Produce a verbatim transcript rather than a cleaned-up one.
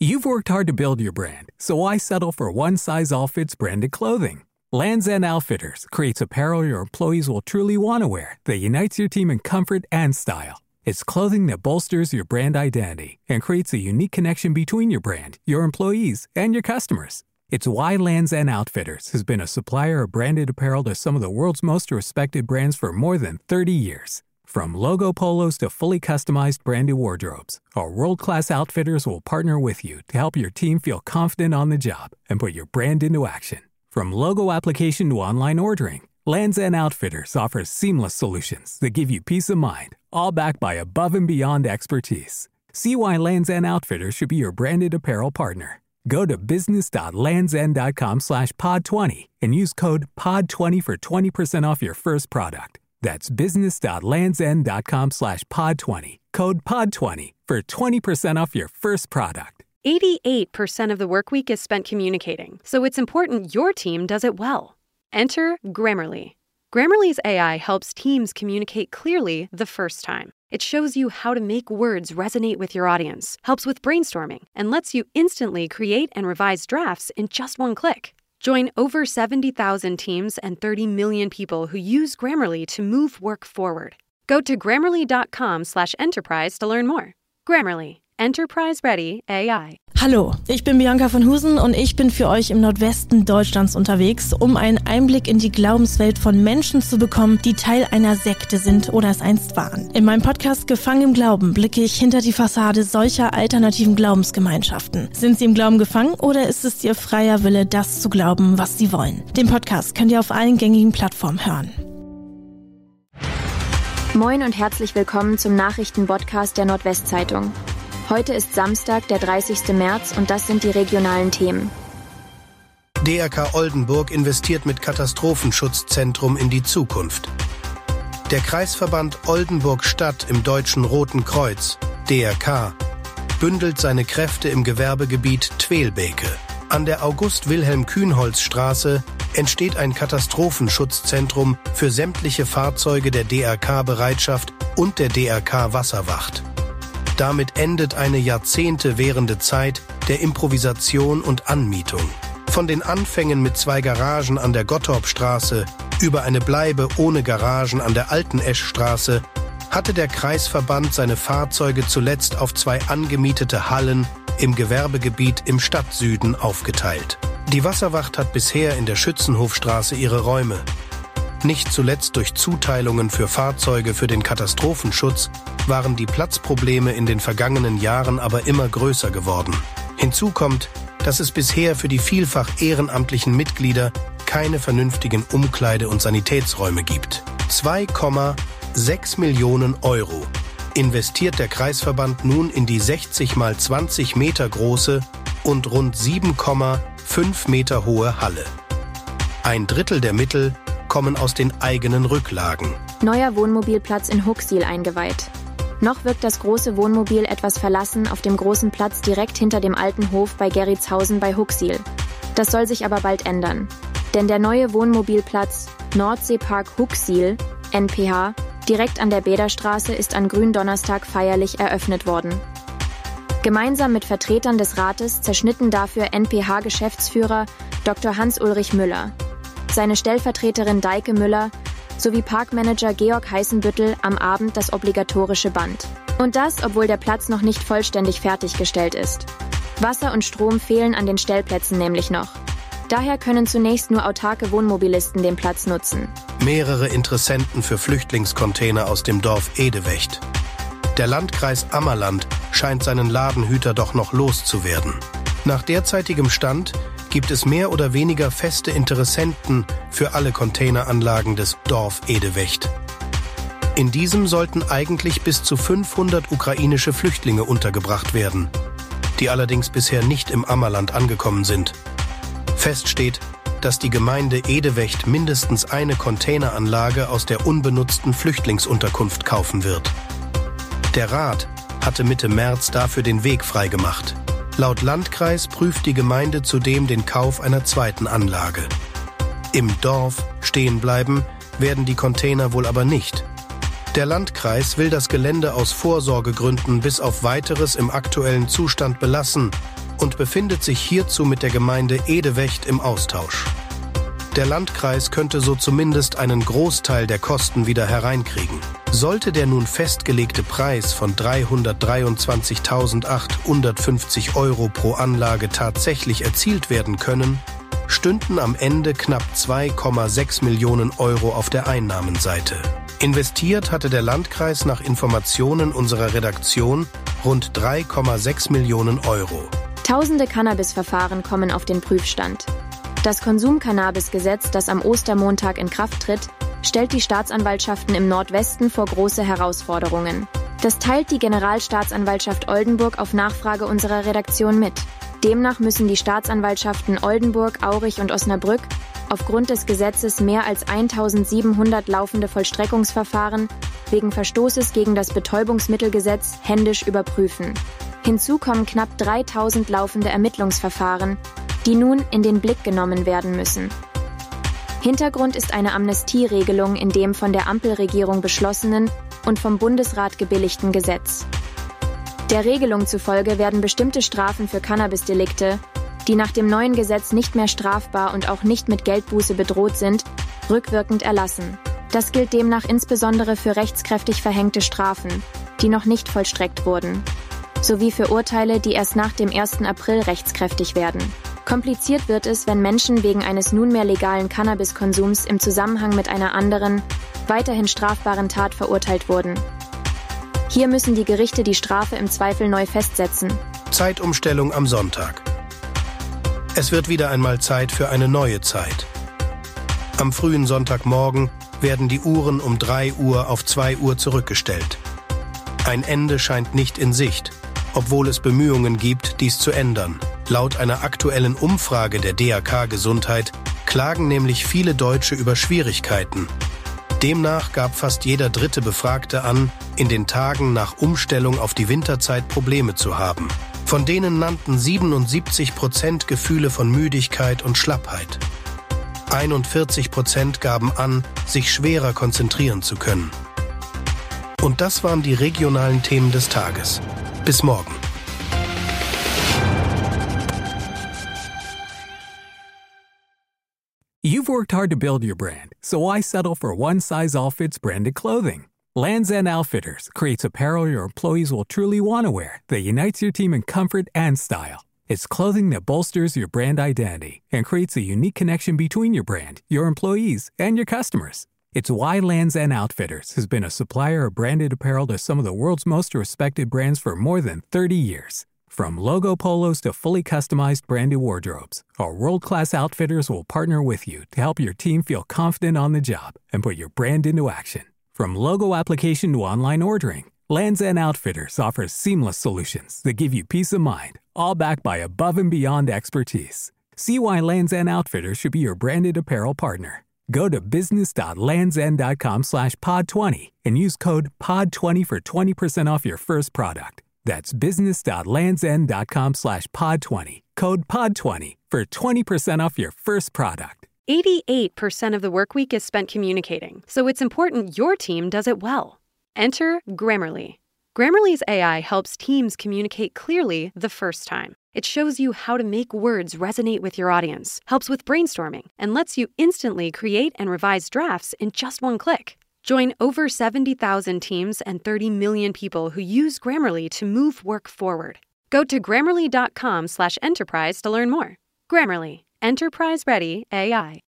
You've worked hard to build your brand, so why settle for one-size-all-fits branded clothing? Lands' End Outfitters creates apparel your employees will truly want to wear that unites your team in comfort and style. It's clothing that bolsters your brand identity and creates a unique connection between your brand, your employees, and your customers. It's why Lands' End Outfitters has been a supplier of branded apparel to some of the world's most respected brands for more than thirty years. From logo polos to fully customized branded wardrobes, our world-class outfitters will partner with you to help your team feel confident on the job and put your brand into action. From logo application to online ordering, Lands' End Outfitters offers seamless solutions that give you peace of mind, all backed by above and beyond expertise. See why Lands' End Outfitters should be your branded apparel partner. Go to business.landsend.com slash pod 20 and use code pod twenty for twenty percent off your first product. That's business.landsend.com slash pod 20. Code pod twenty for twenty percent off your first product. eighty-eight percent of the work week is spent communicating, so it's important your team does it well. Enter Grammarly. Grammarly's A I helps teams communicate clearly the first time. It shows you how to make words resonate with your audience, helps with brainstorming, and lets you instantly create and revise drafts in just one click. Join over seventy thousand teams and thirty million people who use Grammarly to move work forward. Go to grammarly.com slash enterprise to learn more. Grammarly. Enterprise-ready A I. Hallo, ich bin Bianca von Husen und ich bin für euch im Nordwesten Deutschlands unterwegs, um einen Einblick in die Glaubenswelt von Menschen zu bekommen, die Teil einer Sekte sind oder es einst waren. In meinem Podcast Gefangen im Glauben blicke ich hinter die Fassade solcher alternativen Glaubensgemeinschaften. Sind sie im Glauben gefangen oder ist es ihr freier Wille, das zu glauben, was sie wollen? Den Podcast könnt ihr auf allen gängigen Plattformen hören. Moin und herzlich willkommen zum Nachrichtenpodcast der Nordwestzeitung. Heute ist Samstag, der dreißigsten März und das sind die regionalen Themen. D R K Oldenburg investiert mit Katastrophenschutzzentrum in die Zukunft. Der Kreisverband Oldenburg-Stadt im Deutschen Roten Kreuz, D R K, bündelt seine Kräfte im Gewerbegebiet Twelbeke. An der August-Wilhelm-Kühnholz-Straße entsteht ein Katastrophenschutzzentrum für sämtliche Fahrzeuge der D R K-Bereitschaft und der D R K-Wasserwacht. Damit endet eine Jahrzehnte währende Zeit der Improvisation und Anmietung. Von den Anfängen mit zwei Garagen an der Gottorpstraße über eine Bleibe ohne Garagen an der Alten Eschstraße hatte der Kreisverband seine Fahrzeuge zuletzt auf zwei angemietete Hallen im Gewerbegebiet im Stadtsüden aufgeteilt. Die Wasserwacht hat bisher in der Schützenhofstraße ihre Räume. Nicht zuletzt durch Zuteilungen für Fahrzeuge für den Katastrophenschutz waren die Platzprobleme in den vergangenen Jahren aber immer größer geworden. Hinzu kommt, dass es bisher für die vielfach ehrenamtlichen Mitglieder keine vernünftigen Umkleide- und Sanitätsräume gibt. zwei Komma sechs Millionen Euro investiert der Kreisverband nun in die sechzig mal zwanzig Meter große und rund sieben Komma fünf Meter hohe Halle. Ein Drittel der Mittel kommen aus den eigenen Rücklagen. Neuer Wohnmobilplatz in Huxil eingeweiht. Noch wirkt das große Wohnmobil etwas verlassen auf dem großen Platz direkt hinter dem alten Hof bei Gerritshausen bei Huxil. Das soll sich aber bald ändern. Denn der neue Wohnmobilplatz Nordseepark Huxil, N P H, direkt an der Bäderstraße ist an Gründonnerstag feierlich eröffnet worden. Gemeinsam mit Vertretern des Rates zerschnitten dafür N P H-Geschäftsführer Doktor Hans-Ulrich Müller, seine Stellvertreterin Deike Müller sowie Parkmanager Georg Heißenbüttel am Abend das obligatorische Band. Und das, obwohl der Platz noch nicht vollständig fertiggestellt ist. Wasser und Strom fehlen an den Stellplätzen nämlich noch. Daher können zunächst nur autarke Wohnmobilisten den Platz nutzen. Mehrere Interessenten für Flüchtlingscontainer aus dem Dorf Edewecht. Der Landkreis Ammerland scheint seinen Ladenhüter doch noch loszuwerden. Nach derzeitigem Stand gibt es mehr oder weniger feste Interessenten für alle Containeranlagen des Dorf Edewecht. In diesem sollten eigentlich bis zu fünfhundert ukrainische Flüchtlinge untergebracht werden, die allerdings bisher nicht im Ammerland angekommen sind. Fest steht, dass die Gemeinde Edewecht mindestens eine Containeranlage aus der unbenutzten Flüchtlingsunterkunft kaufen wird. Der Rat hatte Mitte März dafür den Weg freigemacht. Laut Landkreis prüft die Gemeinde zudem den Kauf einer zweiten Anlage. Im Dorf stehen bleiben werden die Container wohl aber nicht. Der Landkreis will das Gelände aus Vorsorgegründen bis auf Weiteres im aktuellen Zustand belassen und befindet sich hierzu mit der Gemeinde Edewecht im Austausch. Der Landkreis könnte so zumindest einen Großteil der Kosten wieder hereinkriegen. Sollte der nun festgelegte Preis von dreihundertdreiundzwanzigtausendachthundertfünfzig Euro pro Anlage tatsächlich erzielt werden können, stünden am Ende knapp zwei Komma sechs Millionen Euro auf der Einnahmenseite. Investiert hatte der Landkreis nach Informationen unserer Redaktion rund drei Komma sechs Millionen Euro. Tausende Cannabis-Verfahren kommen auf den Prüfstand. Das Konsum-Cannabis-Gesetz, das am Ostermontag in Kraft tritt, stellt die Staatsanwaltschaften im Nordwesten vor große Herausforderungen. Das teilt die Generalstaatsanwaltschaft Oldenburg auf Nachfrage unserer Redaktion mit. Demnach müssen die Staatsanwaltschaften Oldenburg, Aurich und Osnabrück aufgrund des Gesetzes mehr als eintausendsiebenhundert laufende Vollstreckungsverfahren wegen Verstoßes gegen das Betäubungsmittelgesetz händisch überprüfen. Hinzu kommen knapp dreitausend laufende Ermittlungsverfahren, die nun in den Blick genommen werden müssen. Hintergrund ist eine Amnestieregelung in dem von der Ampelregierung beschlossenen und vom Bundesrat gebilligten Gesetz. Der Regelung zufolge werden bestimmte Strafen für Cannabisdelikte, die nach dem neuen Gesetz nicht mehr strafbar und auch nicht mit Geldbuße bedroht sind, rückwirkend erlassen. Das gilt demnach insbesondere für rechtskräftig verhängte Strafen, die noch nicht vollstreckt wurden, sowie für Urteile, die erst nach dem ersten April rechtskräftig werden. Kompliziert wird es, wenn Menschen wegen eines nunmehr legalen Cannabiskonsums im Zusammenhang mit einer anderen, weiterhin strafbaren Tat verurteilt wurden. Hier müssen die Gerichte die Strafe im Zweifel neu festsetzen. Zeitumstellung am Sonntag. Es wird wieder einmal Zeit für eine neue Zeit. Am frühen Sonntagmorgen werden die Uhren um drei Uhr auf zwei Uhr zurückgestellt. Ein Ende scheint nicht in Sicht, obwohl es Bemühungen gibt, dies zu ändern. Laut einer aktuellen Umfrage der D R K Gesundheit klagen nämlich viele Deutsche über Schwierigkeiten. Demnach gab fast jeder dritte Befragte an, in den Tagen nach Umstellung auf die Winterzeit Probleme zu haben. Von denen nannten siebenundsiebzig Prozent Gefühle von Müdigkeit und Schlappheit. einundvierzig Prozent gaben an, sich schwerer konzentrieren zu können. Und das waren die regionalen Themen des Tages. Bis morgen. You've worked hard to build your brand, so why settle for one-size-all-fits branded clothing? Lands' End Outfitters creates apparel your employees will truly want to wear that unites your team in comfort and style. It's clothing that bolsters your brand identity and creates a unique connection between your brand, your employees, and your customers. It's why Lands' End Outfitters has been a supplier of branded apparel to some of the world's most respected brands for more than thirty years. From logo polos to fully customized branded wardrobes, our world-class outfitters will partner with you to help your team feel confident on the job and put your brand into action. From logo application to online ordering, Lands' End Outfitters offers seamless solutions that give you peace of mind, all backed by above and beyond expertise. See why Lands' End Outfitters should be your branded apparel partner. Go to business.landsend.com slash pod 20 and use code pod twenty for twenty percent off your first product. That's business.landsend.com slash pod 20. Code pod twenty for twenty percent off your first product. eighty-eight percent of the workweek is spent communicating, so it's important your team does it well. Enter Grammarly. Grammarly's A I helps teams communicate clearly the first time. It shows you how to make words resonate with your audience, helps with brainstorming, and lets you instantly create and revise drafts in just one click. Join over seventy thousand teams and thirty million people who use Grammarly to move work forward. Go to grammarly.com slash enterprise to learn more. Grammarly, enterprise-ready A I.